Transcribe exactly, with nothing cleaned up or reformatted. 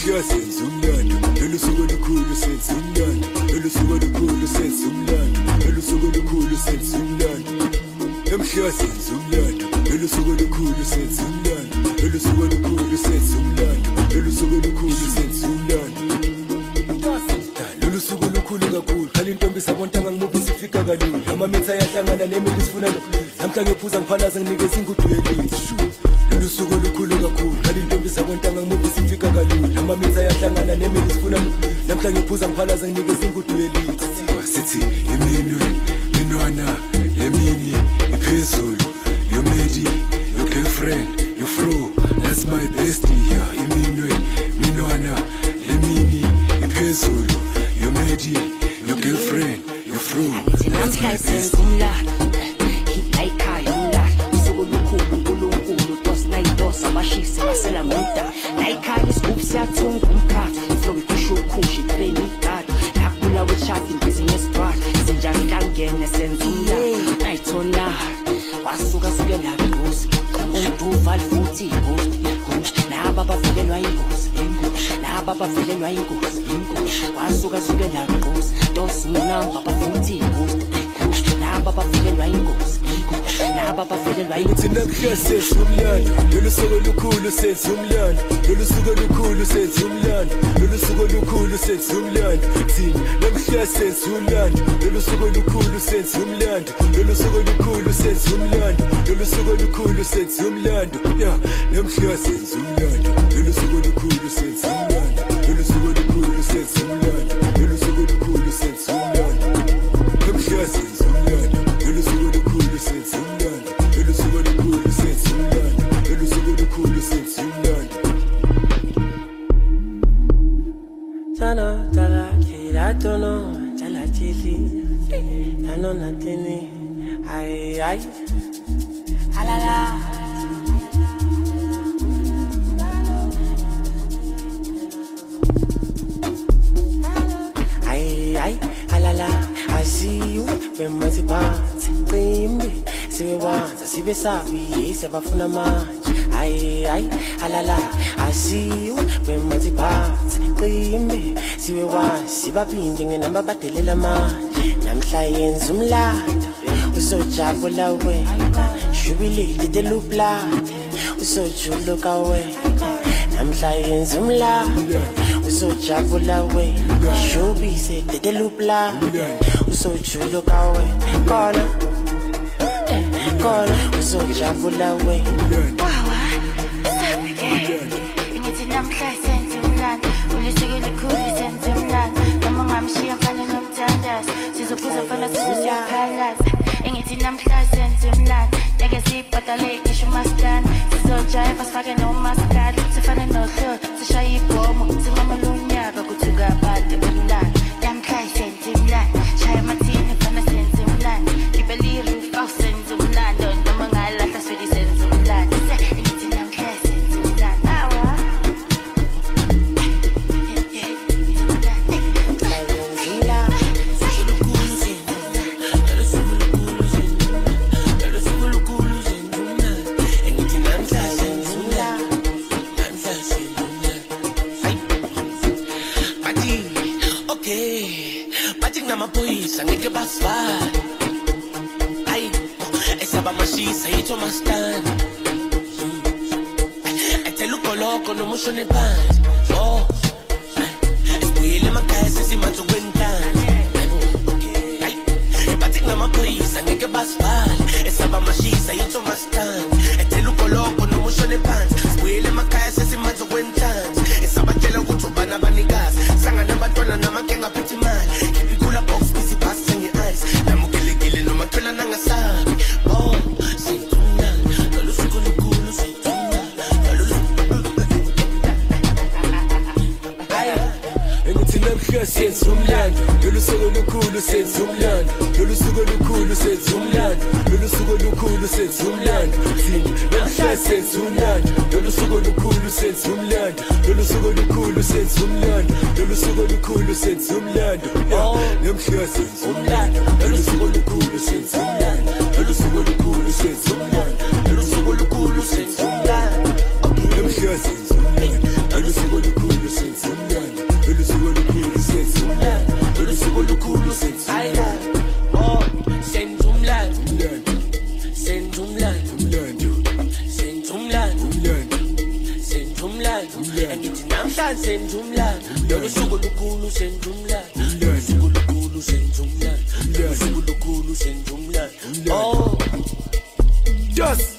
namhla senza umlando lolu suku olukhulu senza umlando lolu suku olukhulu senza umlando lolu suku olukhulu senza umlando namhla senza umlando lolu suku olukhulu senza umlando lolu suku olukhulu senza umlando lolu suku olukhulu senza umlando lolu suku olukhulu kakhulu khali intombi sabontanga ngimuphi sifika kalula amamitha yahlangana nemini sifuna lo namhla ngiphuza ngiphalaza nginikeza ingudu yelithi lolu suku olukhulu kakhulu khali intombi sabontanga ngimuphi sifika kalula amamitha yahlangana nemini sifuna lo namhla ngiphuza ngiphalaza nginikeza ingudu yelithi sithi iminwe minwana yemini iphezulu your lady your girlfriend your fro that's my bestie yeah iminwe minwana yemini iphezulu your lady your girlfriend your fro that's my bestie umlando hilayikhaya umlando usuku olukhulu uNkulunkulu tosna idosa bashise basela ngoda layikhaya isigubhu siyathunga umkhakha flow ikusho ukhushi train igadi yakula wechati business part sinjani kangene senza umlando ayithola wasuka suke laphosi umduval futhi ighost laba bavelelwa ingozi laba bavelelwa ingozi wasuka suke laphosi dosunamba bafuthi ighost laba bavelelwa ingozi laba bavelelwa ingozi namhla senza umlando lolu suku olukhulu senza umlando lolu suku olukhulu senza umlando lolu suku olukhulu senza umlando thina namhla senza umlando lolu suku olukhulu senza umlando lolu suku olukhulu senza umlando lolu suku olukhulu senza umlando yeah namhla senza umlando lolu suku olukhulu senza umlando lolu suku olukhulu senza umlando lolu suku olukhulu senza umlando namhla senza umlando lolu suku olukhulu senza umlando lolu suku olukhulu senza umlando lolu suku olukhulu senza umlando Sana tala kira tono tala chili ano natini ay ay halala ay ay halala I see you when my party qimbi sibewanza sibe sabi sebafuna manje ay ay halala I see you when my party qimbi sibewanza sibaphinde ngenamba badelela manje namhla yenza umlando usojabula we jubilate the loop la usojuluka we namhla yenza umlando usojabula we jubise the loop la usojuluka we kona kona usojabula we ngithi namhla senza umlando ulisuku olukhulu senza umlando noma ngamshiya mfana nomthandazo sizophuza mfana sizophalaza ngithi namhla senza umlando ngeke sibhadale ngisho umasitana sizojive sifake nomaskadi sifane nohlelo sishaya ibhomo sinqoma lonyaka kuthuka bade umlando namhla senza umlando shaya mathini mfana senza umlando ngibeli roof au senza umlando noma ngalahla swedi senza umlando ngithi namhla senza umlando awa Amaphoyisa ngeke basifana ayi esaba mashisa yitho mastana ethela ugoloko nomushone phansi oh esibuyele emakhaya sesimanzi kwentana ayi bathi ngamaphoyisa ngeke basifana esaba mashisa yitho mastana ethela ugoloko nomushone phansi esibuyele emakhaya sesimanzi kwentana esabatshela ukuthi ubana abanikazi sangana abantwana namakenga phethe imali box busy pass in your eyes namukele kile no mathola nangasabi oh sithuna lo suku lokulu sithuna lo engithi namhla senza umlando lolu suku olukhulu senza umlando lolu suku olukhulu senza umlando lolu suku olukhulu senza umlando thina namhla senza umlando lolu suku olukhulu senza umlando lolu suku olukhulu senza umlando lolu suku olukhulu senza umlando namhla senza umlando lolu suku olukhulu senza umlando lolu suku olukhulu senza umlando lolu suku olukhulu senza umlando namhla senza umlando lolu suku olukhulu senza angithi namhlanje senza umlando lolu suku lukhulu senza umlando lolu suku lukhulu senza umlando lolu suku lukhulu senza umlando oh yes